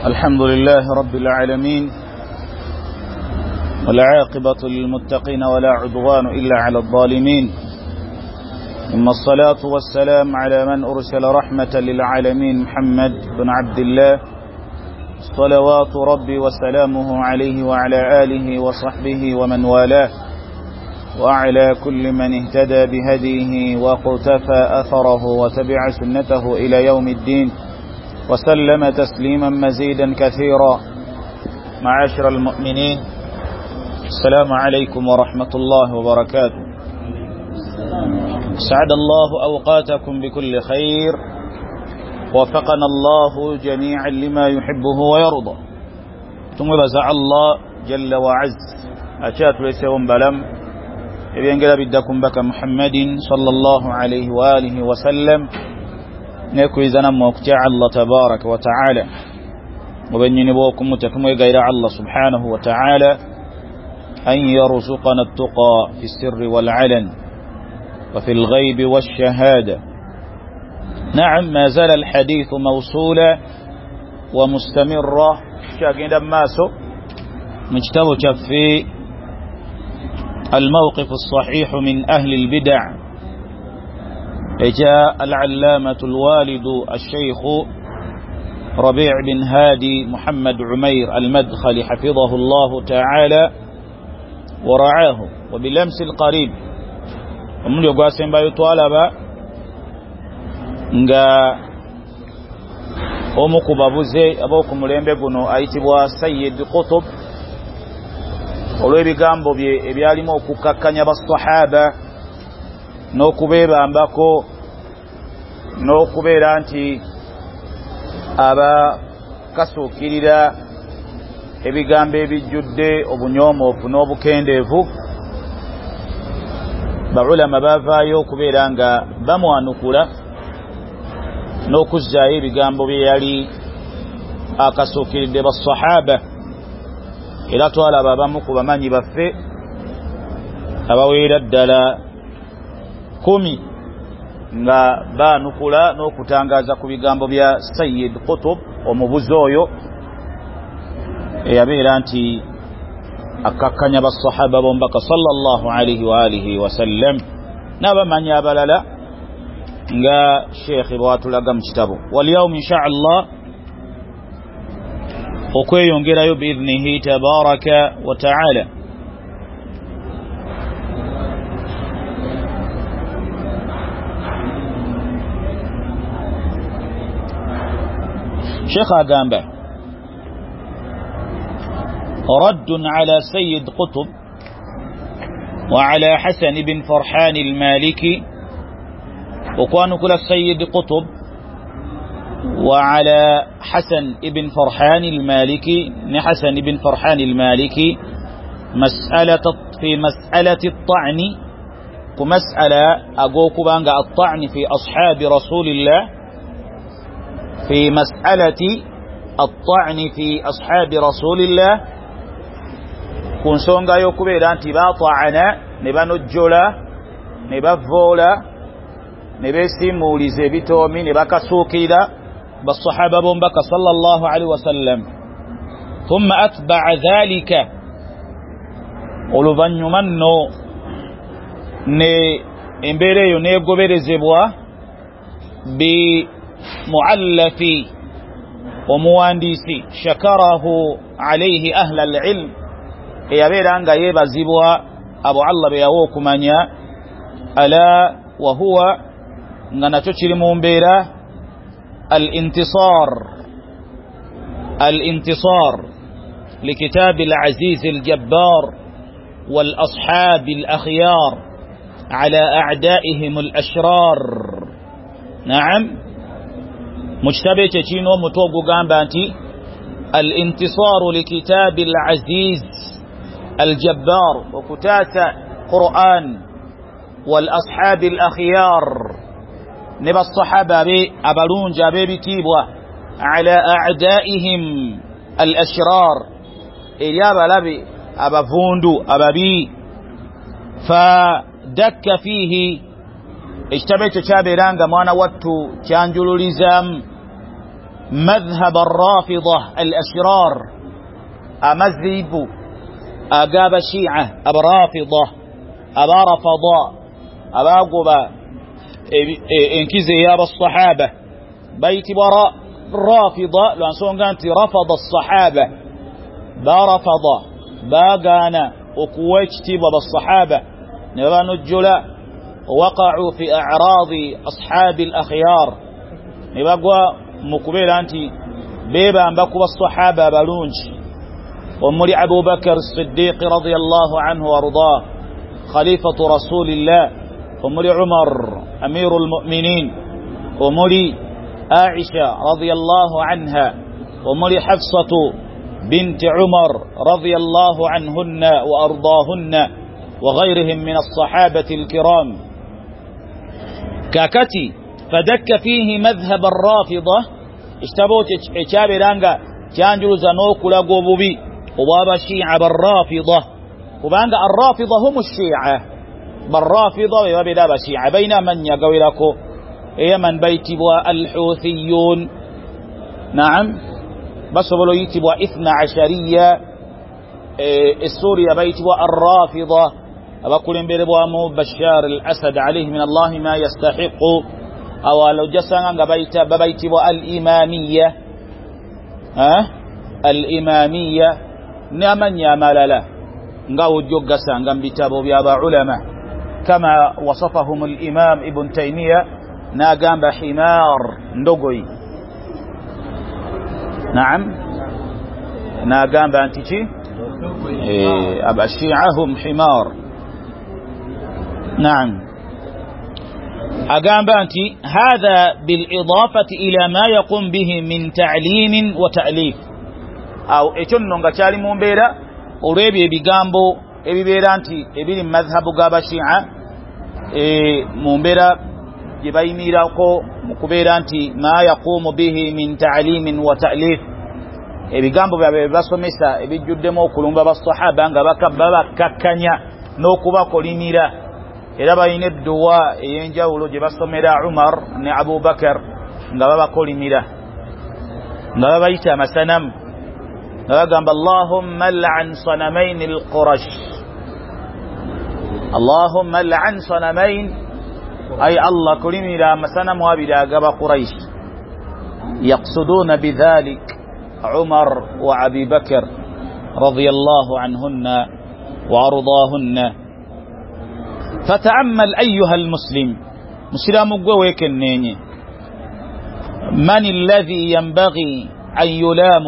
الحمد لله رب العالمين والعاقبة للمتقين ولا عدوان إلا على الظالمين ثم الصلاة والسلام على من أرسل رحمة للعالمين محمد بن عبد الله صلوات ربي وسلامه عليه وعلى آله وصحبه ومن والاه وعلى كل من اهتدى بهديه وقتفى أثره وتبع سنته إلى يوم الدين وسلم تسليما مزيدا كثيرا. معاشر المؤمنين، السلام عليكم ورحمة الله وبركاته. سعد الله أوقاتكم بكل خير، وفقنا الله جميعا لما يحبه ويرضى. ثم بزع الله جل وعز أشات ليسهم بلم ينقل بدكم بك محمد صلى الله عليه وآله وسلم نكوي زنم وكتع الله تبارك وتعالى وبني بوكم متكمل غير الله سبحانه وتعالى أن يرزقنا التقى في السر والعلن وفي الغيب والشهادة. نعم، ما زال الحديث موصولا ومستمرا شاكين ماسو مجتبك في الموقف الصحيح من أهل البدع. جاء العلامة الوالد الشيخ ربيع بن هادي محمد عمير المدخل حفظه الله تعالى ورعاه وباللمس القريب ومن يقاسم بايطالبا nga omukubabuze aboku mulembe guno ayitibwa Sayyid Qutb olw'ebigambo bye ebyalimu okukakkanya basahaba n'okubeebambako n'okubeera nti abakasuukirira ebigambo ebijjudde obunyomoofu n'obukendeevu. baulama baavaayo okubeera nga bamwanukula n'okuzzaayo ebigambo bye yali akasuukiridde basahaba. era twalaba abamu ku bamanyi baffe abaweera ddala 10 nga baanukula n'okutangaaza ku bigambo bya Sayyid Qutb omubuzi oyo eyabeera nti akakkanya basahaba bombaka sallallahu alaihi wa alihi wasallam n'abamanyi abalala nga sheekhi bwatulaga mu kitabo. walyawm insha Allah okweyongerayo biidhnihi tabaraka wa ta'ala. شيخ أقامبه رد على سيد قطب وعلى حسن بن فرحان المالكي. وكانوا كل السيد قطب وعلى حسن بن فرحان المالكي حسن بن فرحان المالكي في مسألة الطعن ومسألة أقوك بانغا الطعن في أصحاب رسول الله، في مسألة الطعن في أصحاب رسول الله كون سونغا يوكوبيرا انتي باطعنا نبا نجولا نبا فولا نبا سيمولي زبيتومي نبا كسوكيدا بالصحابة بمبك صلى الله عليه وسلم. ثم أتبع ذلك ولفن يمنو امبريو نيبقو برزبوا بمؤلف وموانديسي شكره عليه أهل العلم يبير أنغا يبزبوا أبو الله بيهوك منيا ألا وهو نتشري منبيرا الانتصار لكتاب العزيز الجبار والأصحاب الأخيار على أعدائهم الأشرار. نعم، مجتبه تشينو متوقو غامبانتي الانتصار لكتاب العزيز الجبار وكتاسة قرآن والأصحاب الأخيار نبى الصحابة أبلون جابي بتيبوا على أعدائهم الأشرار إيابا لبي أبا فوندو أبا بي فدك فيه اشتبه تشابه رانغا موانا واتو تشانجلو لزام مذهب الرافضة الأشرار أمذهب أقاب شيعة أبرافضة أبارفضاء أباقبا انكزي يا الصحابة بيت براء رافضة لأنسون كانت رفض الصحابة بارفض باقانا وكويتي بالصحابة نبان الجلاء وقعوا في أعراض أصحاب الأخيار نبقوا مقبل أنت بيبا أنبقوا الصحابة بلونج ومولي أبو بكر الصديق رضي الله عنه وارضاه خليفة رسول الله ومولي عمر أمير المؤمنين ومولي عائشة رضي الله عنها ومولي حفصة بنت عمر رضي الله عنهن وأرضاهن وغيرهم من الصحابة الكرام كاكتي فدك فيه مذهب الرافضة اشتبوت اشابي لانغا كانجلو زنوك لقوبوبي وبابا الشيعة بالرافضة وبانغا الرافضة هم الشيعة بالرافضة وبابا الشيعة بين من يقوي لكو من بيتبوا الحوثيون نعم بس بلو يتبوا 12 السوريا بيتبوا الرافضة وكل بيربوا مو بشار الأسد عليه من الله ما يستحق أو لو جسنا بيتبوا الإمامية الإمامية نمن يمال له نقاو جوجسا نقام بيتبوا بيابا علماء كما وصفهم الإمام ابن تيمية ناقام بحمار ندقوي نعم ناقام بانتيشي أبا الشيعة هم حمار نعم أقام بانتي هذا بالإضافة إلى ما يقوم به من تعليم وتأليف أو إتنون قتالي مبيرا وريبي بيقامبو إبي بيرانتي إبي مذهب قاب الشيعة مبيرا jibai mira ko mukuberanti ma yaqumu bihi min ta'limin wa ta'lif ebigambo byabe basomesa ebijuddemo okulumba basahaba nga bakababa kakkanya n'okuba kolimira era bayine edduwa eyenjawulo gye basomera Umar ne Abu Bakar nga baba kolimira nga babayita amasanam nga bagamba Allahumma la'an sanamain al-Qurash Allahumma la'an sanamain أي الله كلمة مسنا موابدا قبا قريش يقصدون بذلك عمر وأبي بكر رضي الله عنهن وأرضاهن فتأمل أيها المسلم مسلم قويك النيني من الذي ينبغي أن يلام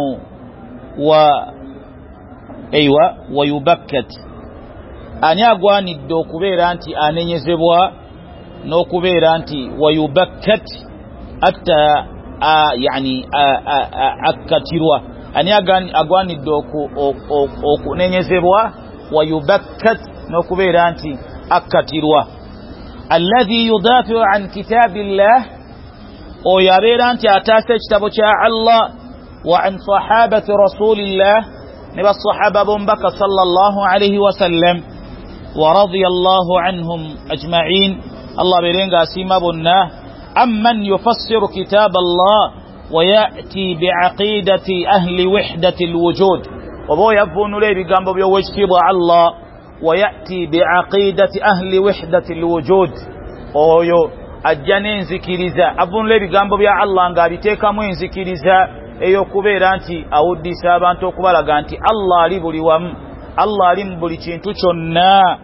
ويبكت أن يقواني الدوكوبير أنت أن يزبوا نوكوبير أنتي ويبكت أتا يعني أكتروا أن يغان الدوكو أو نينيزبوا ويبكت نوكوبير أنتي أكتروا الذي يدافع عن كتاب الله أو يبير أنتي أتاسج تبوشاء الله وعن صحابة رسول الله نبى الصحابة بنبك صلى الله عليه وسلم ورضي الله عنهم أجمعين الله بيرنغا سيما بنا أمن يفسر كتاب الله ويأتي بعقيدة أهل وحدة الوجود وبو يبون لي بقامبو بيوجتب الله ويأتي بعقيدة أهل وحدة الوجود ويو الجنين زكيريزا أبون لي بقامبو بيا الله نغابتك موين زكيريزا eyo kubeera nti awuddisa abantu okubalaga nti Allah ali buli wamu Allah ali mu buli kintu kyonna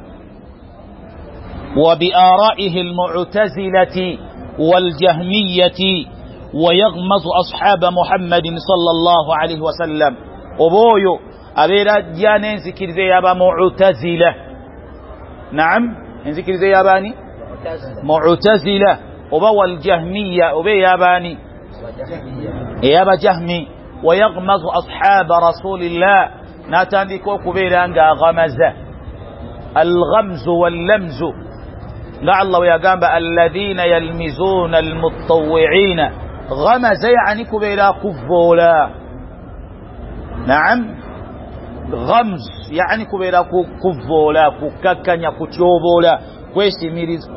وبآرائه المعتزلة والجهمية ويغمز أصحاب محمد صلى الله عليه وسلم وبويو أبيرا جانين ذكر زي يابا معتزلة نعم ذكر زي ياباني معتزلة وبو الجهمية وبي ياباني يابا جهمي ويغمز أصحاب رسول الله ناتان ذكو كبيرا غمز الغمز واللمز لعل ويقام الذين يلمزون المتطوعين غمز يعني كبيرا كفولا نعم غمز يعني كبيرا كفولا كككنيا كتشوبولا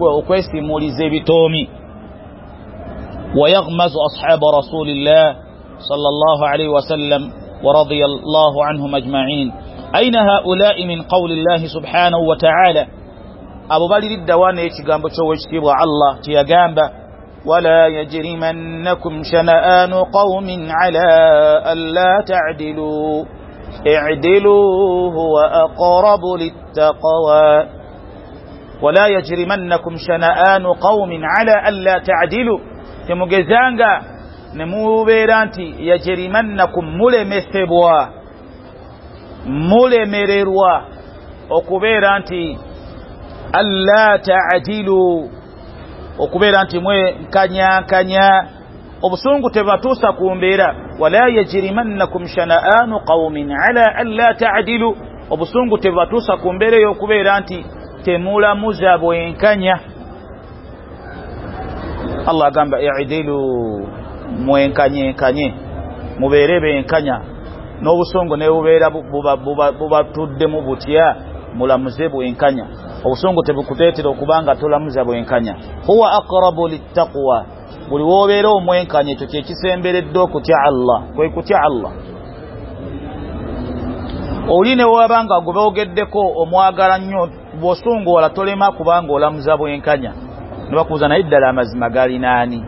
كويسي موليزي بتومي ويغمز أصحاب رسول الله صلى الله عليه وسلم ورضي الله عنهم أجمعين. أين هؤلاء من قول الله سبحانه وتعالى؟ أبو بالي الدوان يتقامب شوشتب الله تيقامب ولا يجرمنكم شنآن قوم على ألا تعدلوا اعدلوا هو أقرب للتقوى. ولا يجرمنكم شنآن قوم على ألا تعدلوا تمجزانغا نموبيرانتي يجرمنكم ملمثبوا ملمرروا okubeeranti alla ta'dilu okubeeranti mwe kanya obusungu tebatuusa kumbeera. wala yajrimannakum shana'anu qaumin ala alla ta'dilu obusungu tebatuusa kumbeera y'okubeera nti temulamuza bwenkanya. Allah agamba i'dilu mwenkanye mubeere benkanya n'obusungu ne bubeera bubatuddemu butya mulamuze bwenkanya. obusungu tebukuteetera okubanga tolamuza bwenkanya. huwa aqrabu littaqwa buli woobeera omwenkanya ekyo kyekisemberedde okutya Allah kwe kutya Allah. oli ne wabanga guboogeddeko omwagala nnyo bw'osungu wala tolema kubanga olamuza bwenkanya ne bakubuuza naye ddala amazima gali naani?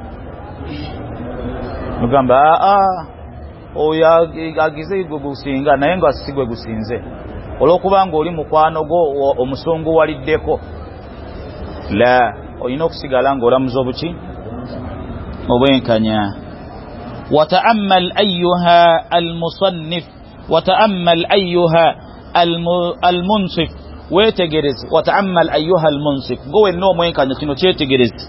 mugamba oyo agize gwe gusinga naye nga si gwe gusinze olw'okubanga oli mukwano gwo omusungu waliddeko. la olina okusigala ng'olamuza obuki obwenkanya. wata'ammal ayyuha almusannif wata'ammal ayyuha almunsif wetegereze. wata'ammal ayyuha almunsif gwe wenna omwenkanya kino kyetegereze.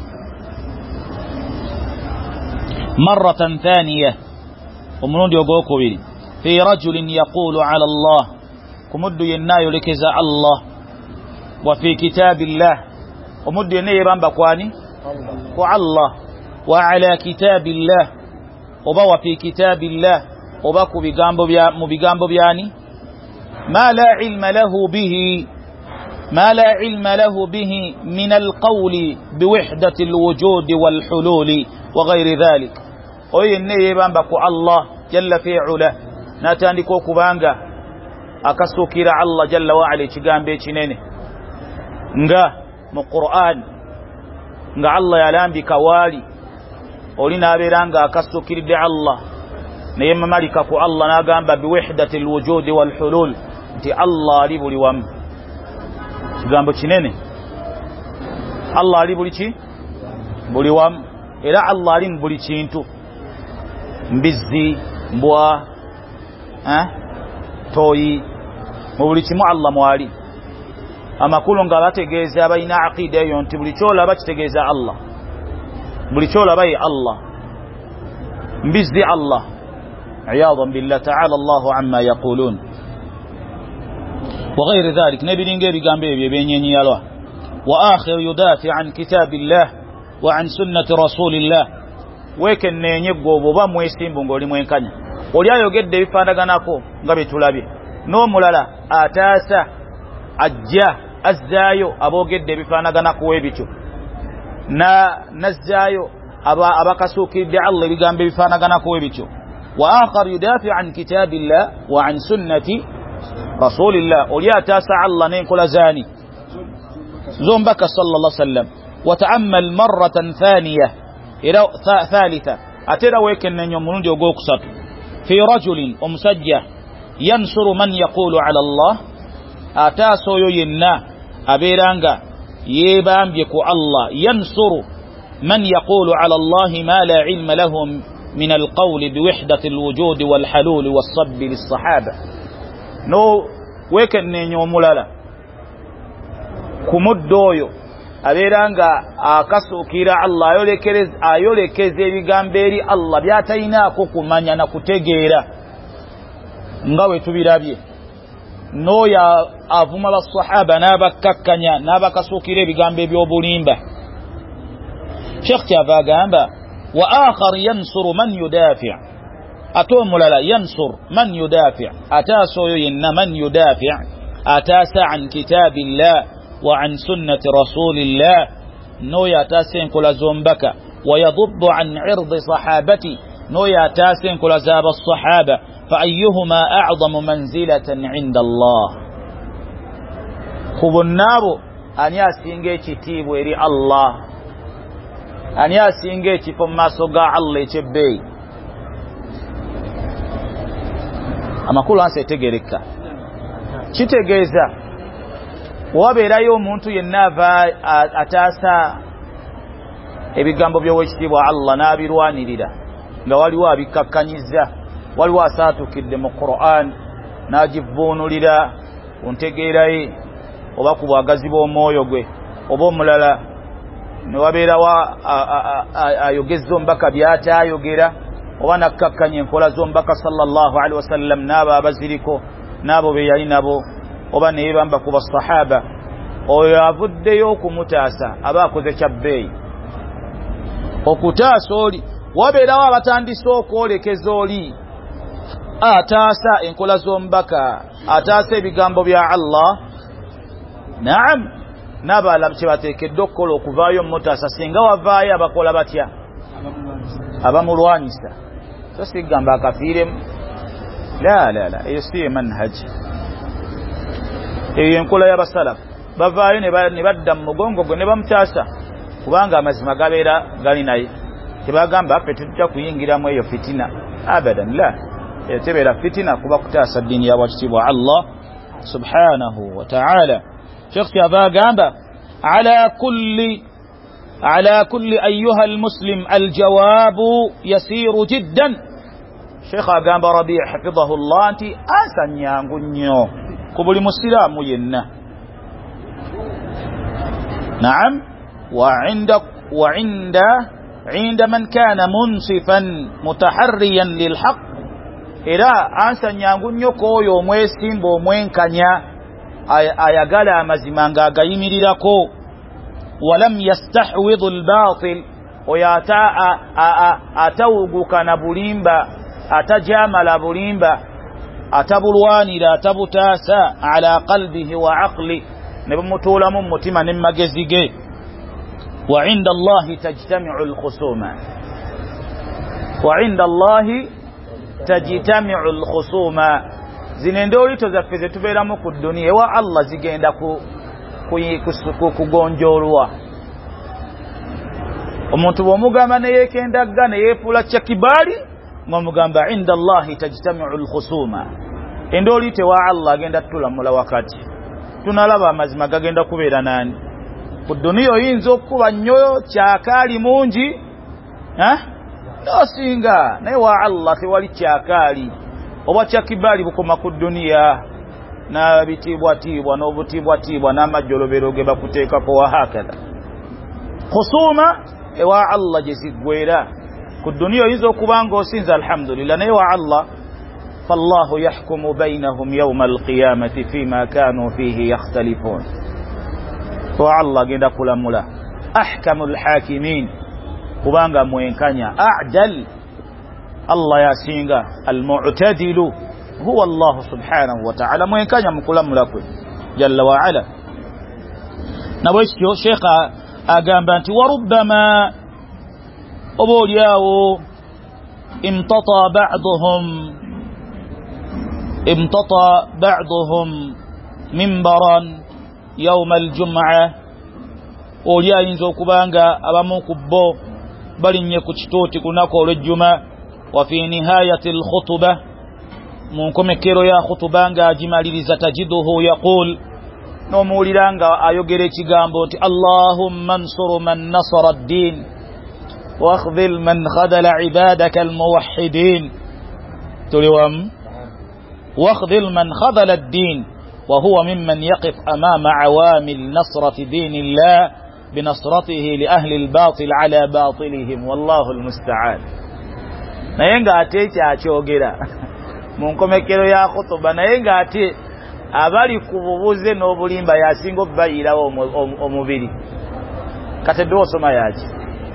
marratan thaniya omulundi ogwokubiri fi rajulin yaqulu ala Allah kumuddu yenna yolekeza Allah wa fi kitabillah omuddu yenna yebamba kwani ku Allah wa ala kitabillah oba wa fi kitabillah oba ku bigambo bya mu bigambo byani ma la ilma lahu bihi min alqawli biwahdati alwujud walhulul wa ghayri dhalik. oyo yenna yebamba ku Allah jalla fi'ala natandika okubanga akasukira Allah jalla wa ala ekigambo ekinene nga mu Qur'an nga Allah yalambika waali oli nabeeranga akasukiridde Allah naye mamalika ku Allah nagamba biwahdati alwujud walhulul nti Allah ali buli wamu. kigambo kinene. Allah ali buli wamu era Allah ali mu buli kintu. mbizzi mbwa toyi mu buli kimu Allah mwali. amakulu nga bategeeza abalina aqida eyo nti buli kyolaba kitegeeza Allah buli kyolaba ye Allah mbizzi Allah iyadan billah ta'ala Allahu amma yaqulun wa ghayri dhalik nebiringa ebigambo ebyo ebyenyenyalwa. wa akhir yudafi an kitabillah wa an sunnati rasulillah wekenenye gwobo oba mwesimbu ng'oli mwenkanya oli ayogedde ebifaanaganako nga betulabye n'omulala ataasa ajja azzaayo aboogedde ebifaanaganako webityo nazzaayo abakasuukiridde Allah ebigambo ebifaanaganako webityo. wa akhar yudafi an kitabillah wa an sunnati rasulillah oli ataasa Allah n'enkola zaani zombaka sallallahu sallam. wa ta'ammal marratan thaniya era thalitha atera wekenenya omulundi ogwokusatu fi rajulin omusajja yansuru man yaqulu ala Allah ataasa oyo yenna abeeranga yebambye ku Allah yansuru man yaqulu ala Allah ma la ilma lahum min alqawli biwahdati alwujud walhalul wassabbi lissahaba. no wekenenya omulala ku muddo oyo abeeranga akasuukira Allah ayolekeza ebigambo eri Allah by'atalinaako kumanya na kutegeera nga bwe tubirabye. n'oyo avuma basahaba n'abakkakkanya n'abakasuukira ebigambo eby'obulimba. Sheikh kyava agamba wa akhar yansuru man yudafi' ate omulala yansur man yudafi' ataasa oyo yenna man yudafi' ataasa an kitabillah wa an sunnati rasulillah n'oyo ataasa enkola z'ombaka wa yadubbu an irdi sahabati n'oyo ataasa enkola z'abasahaba fa ayyuhuma a'zamu manzilatan 'inda Allah ku bonna abo ani asinga ekitiibwa eri Allah ani asinga ekifo mu maaso ga Allah ekyebbeeyi amakulu ansi etegereka kitegeeza wabeerayo omuntu yenna ava ataasa ebigambo by'owekitiibwa Allah n'abirwanirira nga waliwo abikakkanyiza waliwo asaatukidde mu Qur'an n'agivvuunulira ku ntegeera ye oba ku bwagazi bw'omwoyo gwe oba omulala ne wabeerawo ayogezza omubaka by'ataayogera oba nakkakkanya enkola z'omubaka sallallahu alaihi wasallam n'abo abaziriko n'abo be yali nabo oba ne yebamba ku basahaba oyo avuddeyo okumutaasa aba akoze kya bbeeyi okutaasa oli wabeerawo abatandise okwolekeza oli ataasa enkola z'omubaka ataasa ebigambo bya Allah naam n'abalala kye bateekeddwa okukola okuvaayo mutaasa singa wavaayo abakola batya abamulwanyisa so sigamba akafiiremu la eyo si manhaji eyo enkola y'abasalafu bavaayo ne badda mu mugongo gwe ne bamutaasa kubanga amazima gabeera gali naye tebagamba ffe tetujja kuyingiramu eyo fitina abadan la tebeera fitina kuba kutaasa ddiini ya bwakitiibwa Allah subhanahu wa ta'ala Sheikh kyava agamba على كل أيها المسلم الجواب يسير جدا Sheikh agamba Rabi' حفظه الله أنت أسنyangu nnyo ku buli musiraamu yenna نعم وعند من كان منصفا متحريا للحق era ansanyangu nnyo k'oyo omwesimba omwenkanya ayagala amazima ng'agayimirirako walam yastahwidhu albatil oyo atawuguka na bulimba atajamala bulimba atabulwanira atabutaasa ala qalbihi wa aqli ne bumutuulamu mu mutima ne magezi ge wa inda Allahi tajtami'u alkhusuma wa inda Allahi tajtami'u alkhusuma zinendoolito zaffe ze tubeeramu ku dduniya ewa Allah zigenda kugonjoolwa omuntu bw'omugamba ne yeekendagga ne yeefuula kyakibaali ng'omugamba inda Allahi tajtami'u alkhusuma endoolito ewa Allah agenda tulamula wakati tunalaba amazima gagenda kubeera nani ku dduniya oyinza okuba nnyo kyakaali mungi nosinga naye wa Allah tewali kyakaali oba kyakibaali bukoma ku dduniya n'abitiibwatiibwa n'obutiibwatiibwa n'amajjolobero ge bakuteekako wa hakadha khusuma ewa Allah gye ziggweera ku dduniya oyinza okuba ng'osinza alhamdulillah naye wa Allah فالله يحكم بينهم يوم القيامة فيما كانوا فيه يختلفون والله قد كلملا أحكم الحاكمين kubanga mwenkanya a'dal Allah yasinga al-mu'tadilu huwa Allah subhanahu wa ta'ala mwenkanya mukulamula kwe jalla wa ala nabwekyo Sheikh agamba nti warubbama obolyawo امتطى بعضهم منبرا يوم الجمعة olya ayinza okubanga abamu ku bo balinnye ku kitooti ku lunaku olw'ejjuma wa fi nihayati alkhutuba mu nkomekero ya khutuba nga agimaliriza tajiduhu yaqul n'omuwulira nga ayogera ekigambo nti allahumma nsur man nasara ad-din واخذل من خذل عبادك الموحدين تلوم واخذل من خذل الدين وهو ممن يقف أمام عوامل نصرة دين الله بنصرته لأهل الباطل على باطلهم والله المستعان nayenga ate kyakyogera mu nkomekero ya khutuba nayenga ate abali ku bubuze n'obulimba yasinga obbayirawo omubiri katedde osoma yaki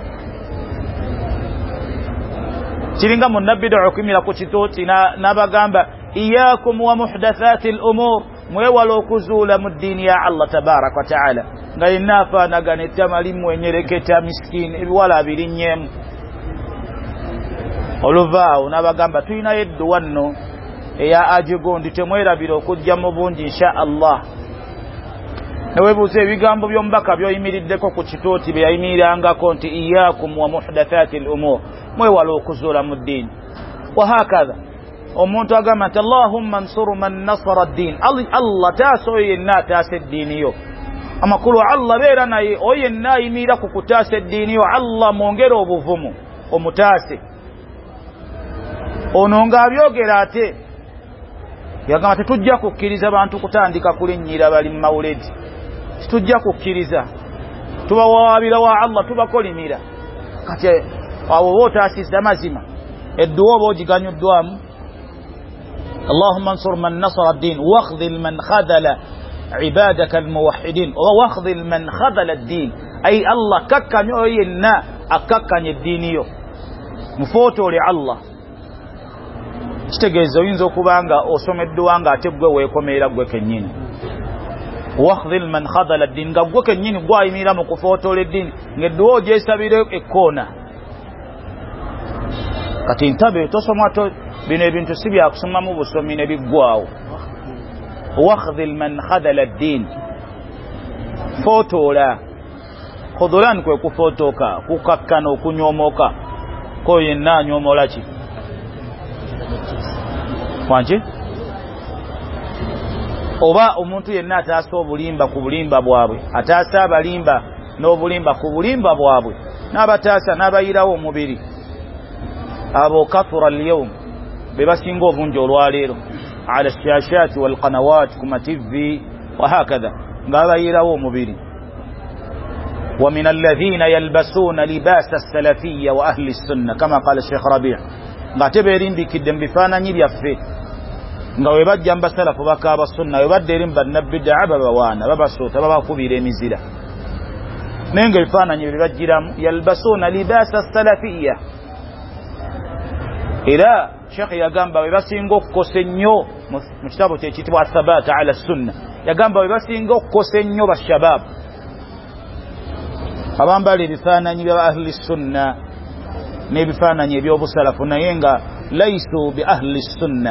kiringa munabbidu okumira ku kitooti n'abagamba iyakum wa muhdathati al-umur mwewala okuzuula mu ddiini ya Allah tabaraka wa taala nga yenna afaanagana ettama limu enyereketa miskini ebiwala abirinnyeemu oluvaawo n'abagamba tulinayo edduwa nno eya ajigondi temwerabira okujja mu bungi insha Allah. Newebuuza ebigambo by'omubaka byoyimiriddeko ku kitooti bye yayimirirangako nti iyaakum wa muhdathati al-umur, mwewala okuzuula mu ddiini. Wahakadha omuntu agamba nti Allahumma nsuru man nasara ad-din, Allah taasa oyo yenna ataasa eddiini yo. Amakulu Allah beera naye oyo yenna ayimirira ku kutaasa eddiini yo, Allah mwongere obuvumu omutaase. Ono ng'abyogera ate yagamba tetujja kukkiriza bantu kutandika kulinnyira bali mu mawuledi, tetujja kukkiriza, tubawaabira wa Allah tubakolimira. Kati awo oba otaasizza mazima edduwa oba ogiganyuddwamu. Allahumma nsur man nasara ad-din wakhdhil man khadhala ibadaka al-muwahhidin wa wakhdhil man khadhala ad-din, ay Allah kakkanya oyo yenna akakkanya eddiini yo, mufootole Allah. Kitegeeza oyinza okubanga osomeddwa nga ate gwe weekomerera gwe kennyini. Wakhdhil man khadhala ad-din, nga gwe kennyini gwayimirira mu kufootola eddiini ng'edduwa ogyesabire ekkoona. Kati ntabe tosoma bino ebintu si byakusomamu busomi ne biggwawo. Wakhdhil man khadhala ad-din, footola. Khudhulan kwe kufootoka, kukakkana, okunyoomoka. Ko yenna anyoomola ki? Wanki? Oba omuntu yenna ataasa obulimba ku bulimba bwabwe, ataasa abalimba n'obulimba ku bulimba bwabwe, n'abataasa n'abayirawo omubiri. Abo kathura al-yawm, be basinga obungi olwaleero ala shashati wal qanawat kuma TV wahakadha, ng'abayirawo omubiri. Wa min alladhina yalbasuna libasa as-salafiyya wa ahli as-sunnah kama qala Sheikh Rabi', ng'ate beerimbikidde mu bifaananyi byaffe nga we bajja mu basalafu bakaaba sunna, we badda eri mu bannabbidaa babawaana babasoota babakubira emizira, naye nga ebifaananyi bye bajjiramu yalbasuuna libaasa salafiyya. Era Sheikh yagamba we basinga okukosa ennyo mu kitabo kye kitibwa athabaata ala sunna, yagamba we basinga okukosa ennyo bashabaabu abambala ebifaananyi bya ahli sunna n'ebifaananyi eby'obusalafu, naye nga laisu bi ahli sunna,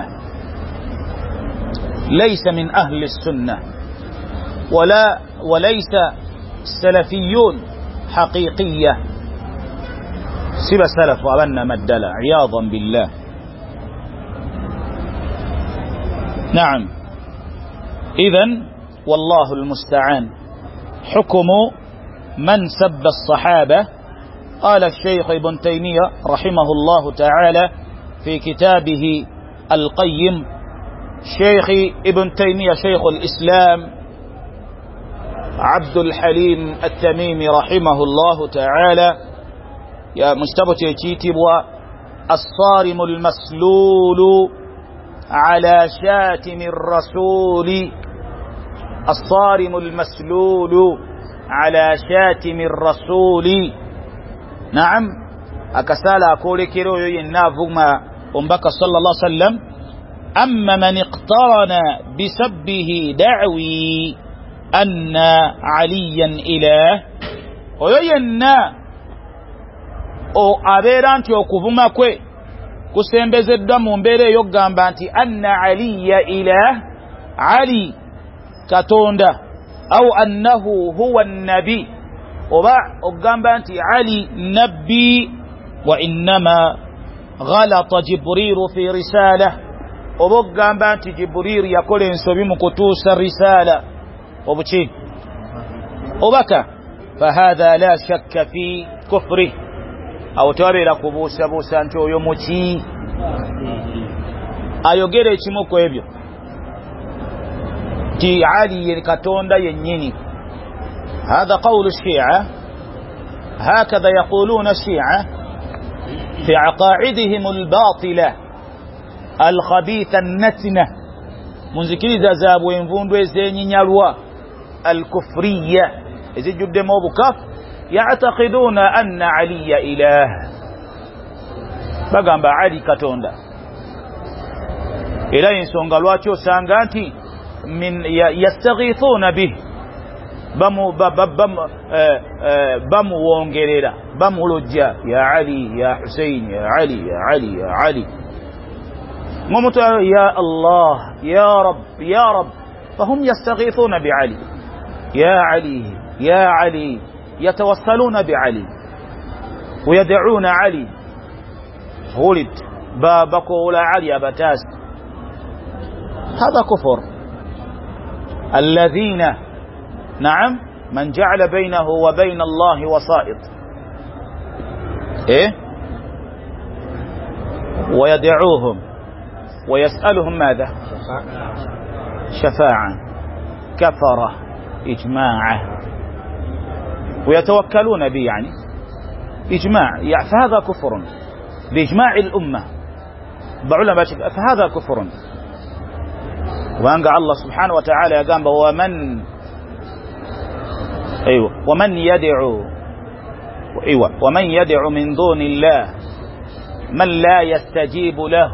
laysa min ahli sunna walaysa salafiyun haqiqiyya, si basalafu abannama ddala iyadan billah. Naam, idhan wallahu almusta'an. Hukmu man sabba as-sahaba. قال الشيخ ابن تيمية رحمه الله تعالى في كتابه القيم، شيخ ابن تيمية شيخ الإسلام عبد الحليم التميمي رحمه الله تعالى يا مستبت يتيتب الصارم المسلول على شاتم الرسول، الصارم المسلول على شاتم الرسول. نعم أكسالا أقول كيرو ينافما أمبك صلى الله عليه وسلم أما من اقترن بسبه دعوي أن عليا إله وينا أو أبيرانتي وكفما كوي كسيمبز الدم ومبيري يقامبانتي أن علي إله علي كتوندا أو أنه هو النبي oba ogamba nti Ali nabbi wa innama ghalata Jibrilu fi risala, oba ogamba nti Jibrilu yakola ensobi mu kutuusa risala obuki obaka, fahadha la shakka fi kufri, awo tabeera kubuusabuusa nti oyo muki ayogera ekimu ku ebyo ti Ali ye Katonda yennyini. هذا قول الشيعة، هكذا يقولون الشيعة في عقائدهم الباطلة الخبيثة النتنة، منذكري زاب وينفون بيزيني نيالوا الكفرية إذا جدموا بكف، يعتقدون أن علي إله، بقام بعلي كتوندا إلى إنسان قالوا سانغانتي من يستغيثون به bamuwongerera bamulojja ya Ali ya Hussein ya Ali ya Ali ya Ali ngomutu ya Allah ya Rabb ya Rabb fahum yastaghithuna bi Ali ya Ali ya Ali yatawassaluna bi Ali ويدعون علي ولد بابك ولا علي أبتاز هذا كفر الذين نعم من جعل بينه وبين الله وسائط إيه ويدعوهم ويسألهم ماذا شفاعة كفرة إجماعة ويتوكلون به يعني إجماع فهذا كفر بإجماع الأمة بعلماء فهذا كفر وأنقع الله سبحانه وتعالى قام ومن يدعو من دون الله من لا يستجيب له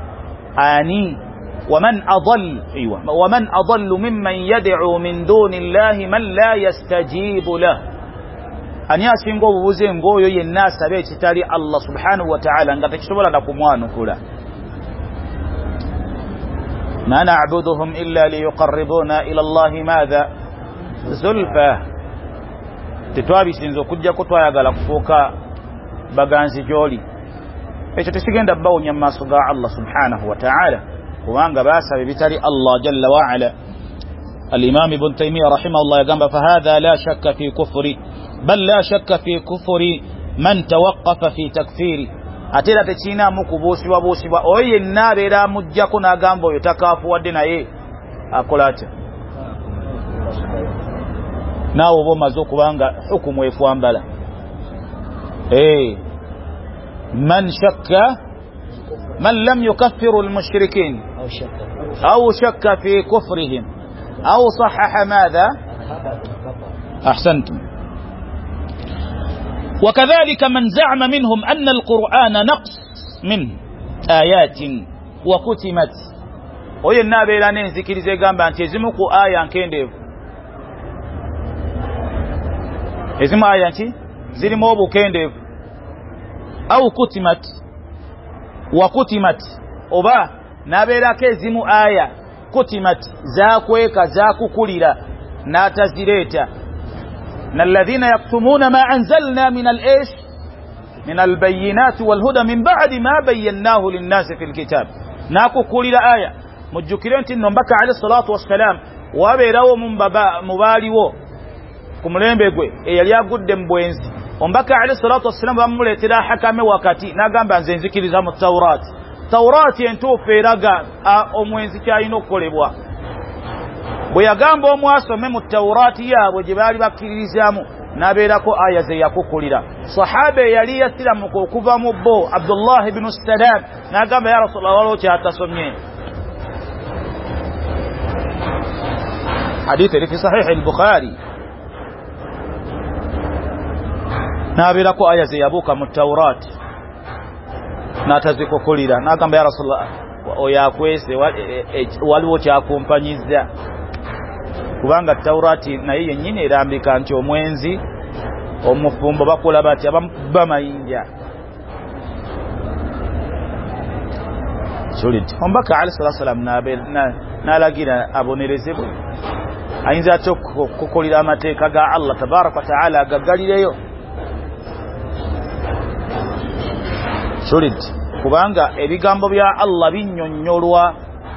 ومن أضل ممن يدعو من دون الله من لا يستجيب له ani asinga obubuze ng'oyo yenna asaba ekitali Allah subhanahu wa ta'ala nga tekisobola na kumwanukula ma na'buduhum illa liyuqarribuna ila Allah madha zulfa tetwabisinza okujja ko twayagala kufuuka baganzi gyoli ekyo tesigenda bawunya mu maaso ga Allah subhanahu wa ta'ala kubanga baasaba bitali Allah jalla wa ala. الإمام ابن تيمية رحمه الله يقول فهذا لا شك في كفري بل لا شك في كفر من توقف في تكفيري atera tekina mukubuusibwa buusibwa oyo yenna abeera mujjako n'agamba oyo takaafuwadde naye akola atya naawe oba omaze okubanga hukumu efwambala man shakka man lam yukaffiru almushrikin aw shakka fi kufrihim أو صحح ماذا أحسنتم. وكذلك من زعم منهم أن القرآن نقص من آيات وكتمت وينا بيلانين ذكر زي قام بانتزمك آية كينديف اسم آية زي موبو كينديف أو كتمت وكتمت أبا نابيلا كيزم آية كتمت زاكويك زاكوكوليرا ناتزيريتا الذين يكتمون ما أنزلنا من الإيش من البينات والهدى من بعد ما بيناه للناس في الكتاب ناكوكوليرا آية مجوكرين تنبكى عليه الصلاة والسلام وابيراو مباليو kumulembe eyali agudde mbwenzi ombaka alayhi salatu wassalam bamuletera hakame wakati nagamba nze nzikiriza mu Taurati entuufu eraga omwenzi kyalina okukolebwa bwe yagamba omwasome mu Taurati yaabwe gye baali bakkiririzaamu n'abeerako aya ze yakukulira sahaba yali yasiramuka okuva mu bo Abdullah ibn Salam n'agamba ya Rasulullah waliwo kyatasomye hadith eri fi sahih al-Bukhari n'abeerako aya ze yabuuka mu Taurati n'atazikukulira n'agamba ya Rasulullah oyo akwese waliwo kyakumpanyiza kubanga Taurati naye yennyini erambika nti omwenzi omufumbo bakola batya bamukuba mayinja solid ombaka alayhi salatu wasalam n'alagira abonerezebwe ayinza atya okukulira amateeka ga Allah tabaraka wa ta'ala agaggalireyo solid kubanga ebigambo bya Allah binnyonnyolwa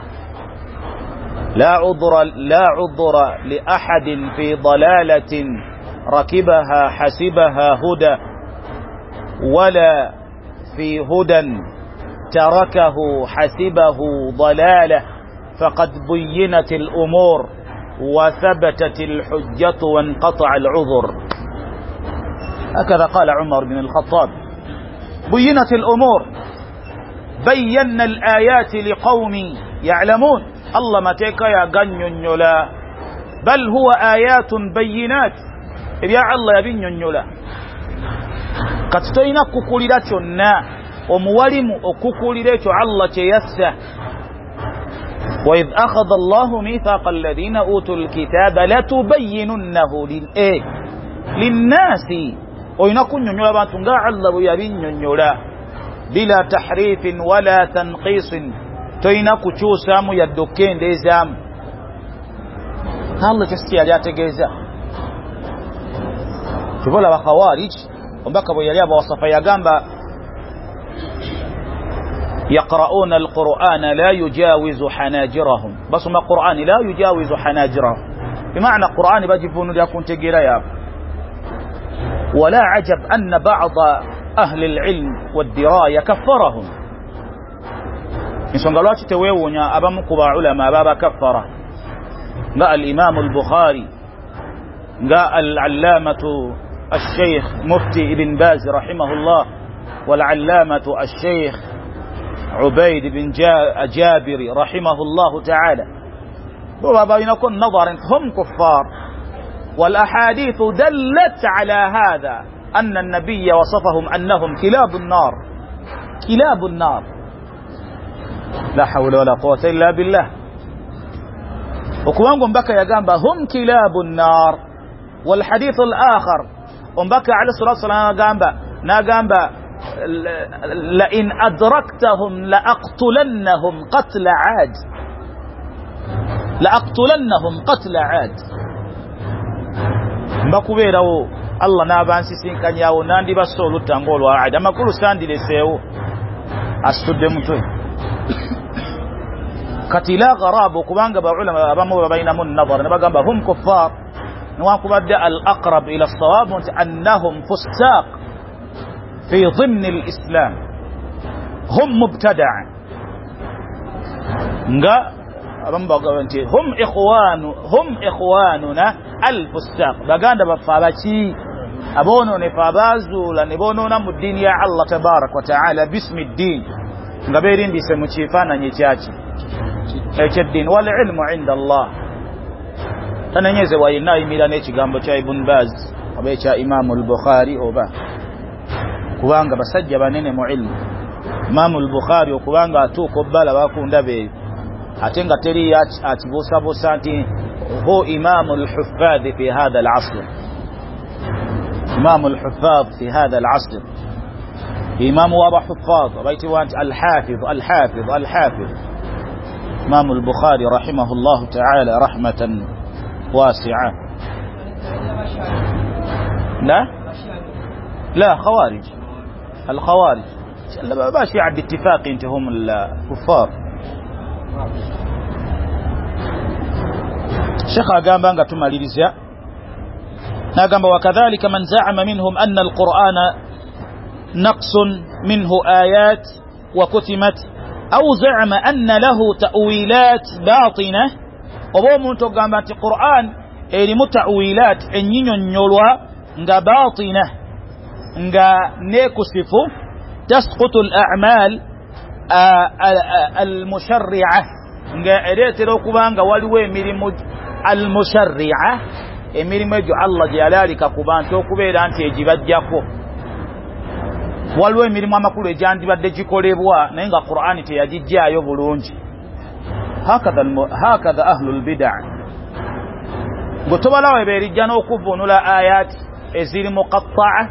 la udhra li ahadin fi dalalatin rakibaha hasibaha huda wala fi hudan tarakahu hasibahu dalalah faqad buyyinat al-umur wa thabatat al-hujjah wa inqata'a al-'udhr هكذا قال عمر بن الخطاب بينت الأمور بينا الآيات لقوم يعلمون الله ما تيكا يا غنيونيولا بل هو آيات بينات يا الله يبنيونيولا كتتوينا كوكوليراتنا وموالم وكوكوليراتو الله تيسا وإذ أخذ الله ميثاق الذين أوتوا الكتاب لتبيننه للناس وينكون نيولا بانتونغا علّبوا يبين نيولا بلا تحريف ولا تنقيص توينكو تشوسام يدوكين ديزام الله تسكي أجا تجيزا تقول بخوارج وبكى بيليا بوصف يا جنبا يقرؤون القرآن لا يجاوز حناجرهم بس ما القرآن لا يجاوز حناجرهم بمعنى القرآن بجيبون يكون تجيرا ولا عجب أن بعض أهل العلم والدراية كفرهم إنسان قالوا تتويونا أبا مكبا علماء بابا كفره قال الإمام البخاري قال العلامة الشيخ مفتي ابن باز رحمه الله والعلامة الشيخ عبيد بن جابر رحمه الله تعالى وبينكم نظر هم كفار والأحاديث دلت على هذا أن النبي وصفهم أنهم كلاب النار كلاب النار لا حول ولا قوة إلا بالله وكوانكم بكى يا جنبا هم كلاب النار والحديث الآخر بكى عليه الصلاة والسلام جنبا لئن أدركتهم لأقتلنهم قتل عاد لأقتلنهم قتل عاد مبكوبيرو الله نابانسي سينكانياو ناندي باسولو تانغولو عاد مكولو ساندي لسيو أستدمتو كتلا غراب وكبانغ بعلماء أبامو بينهم النظر نبغى هم كفار نواكو بدأ الأقرب إلى الصواب أنهم فساق في ضمن الإسلام هم مبتدع هم إخواننا الفساق بغاند بفاباتي أبونو نفابازو لنبونو نمو الدين يا الله تبارك وتعالى باسم الدين غبيرين بسمو تشيفانا نيتياتي الدين والعلم عند الله تنينيزي وإنا يميلا نيتي غامبو تشاي بن باز وبيتشا إمام البخاري أوبا kubanga basajja banene mu ilmu Imam al-Bukhari okubanga atukobbala bakundabe atenga teri atibusa bosanti هو إمام الحفاظ في هذا العصر إمام الحفاظ في هذا العصر إمام وابا حفاظ بيتي وانت الحافظ إمام البخاري رحمه الله تعالى رحمة واسعة لا خوارج الخوارج باشي عد اتفاق انت هم الكفار شيخ قام بانغا تماليزيا ناغام وكذلك من زعم منهم أن القرآن نقص منه آيات وكتمت أو زعم أن له تأويلات باطنة وبومن تغامات القرآن إلي متأويلات إنينيو نيولوا nga باطنة nga نيكسفو تسقط الأعمال المشرعة nga eretero kubanga waliwo emirimu المشرعة emirimu egyo Allah gyalalika ku bantu okubeera nti egibajjako waliwo emirimu amakulu egyandibadde gikolebwa naye nga Qur'ani teyagijjaayo bulungi hakadha ahlul bid'ah ngo tobalawo beerijja n'okuvunula ayati eziri muqatta'a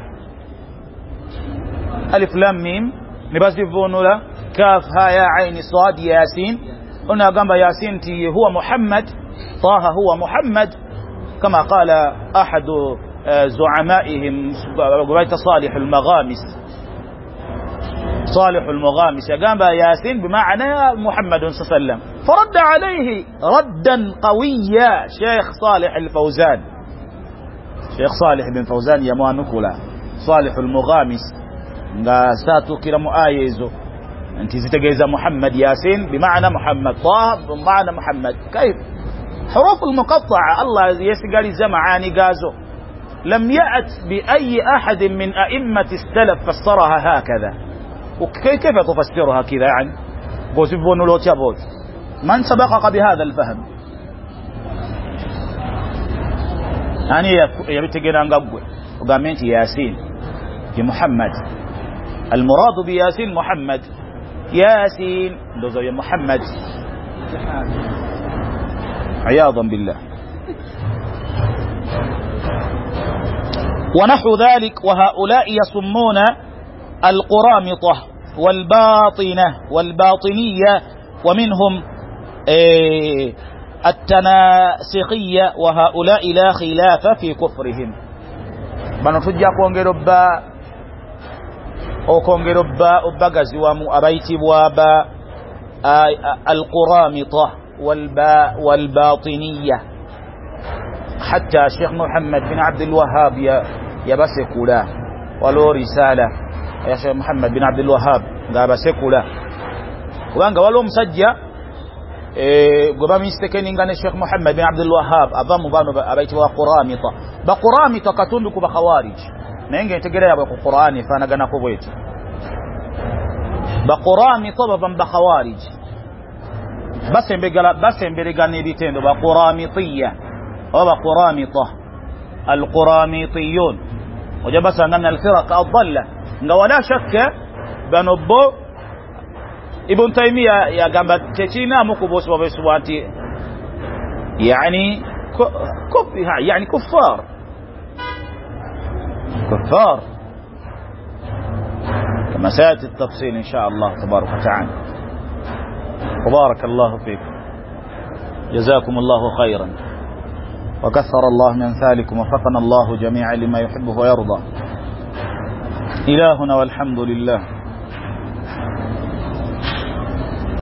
alif lam mim nibazivunula kaf ha ya ain sad yasin ona gamba yasin ti huwa muhammad taha huwa muhammad kama qala ahad زعمائهم غبيت صالح المغامس يقام ياسين بمعنى محمد صلى الله عليه وسلم فرد عليه ردا قويا شيخ صالح بن فوزان يموانكولا صالح المغامس ساتو كرم آيزو انت زتجيز محمد ياسين بمعنى محمد طه بمعنى محمد كيف حروف المقطعة الله يسقال زمعاني قازو لم يأت بأي أحد من أئمة السلف فسرها هكذا وكيف تفسرها كذا يعني قوسفون لو تبوت من سبقك بهذا الفهم يعني يبتقنا نقبل وقامنت ياسين في محمد المراد بياسين محمد ياسين دوزو محمد عياذا بالله. ونحو ذلك. وهؤلاء يسمون القرامطة والباطنية ومنهم التناسخية، وهؤلاء لا خلاف في كفرهم. بنتجا كونغيروبا او كونغيروبا وبغازي وامو ابايتي بوابا القرامطة والباطنية. حتى الشيخ محمد بن عبد الوهاب يبسكولا ولو رسالة يا شيخ محمد بن عبد الوهاب غابسكولا kubanga waliwo musajja gwe bamistekeninga ne Sheikh Muhammad bin Abdul Wahhab abamu bano abayitibwa Quramita. Baquramita katundu ku bakhawarij naye ng'entegera yabwe ku Qur'ani efaanaganako bweti. Baquramita bava mu bakhawarij basemberegana ebitendo baquramitiya oba baquramita alquramitiyun oja basangana alfiraq adalla nga wala shakka bano bo Ibn Taymiyyah yagamba tekina mukubosi wabesubati yani يعني كفار كما سيأتي التفصيل إن شاء الله تبارك وتعالى. وبارك الله فيكم، جزاكم الله خيرا، وكثر الله من أمثالكم، وفقنا الله جميعا لما يحبه ويرضى. إلهنا والحمد لله.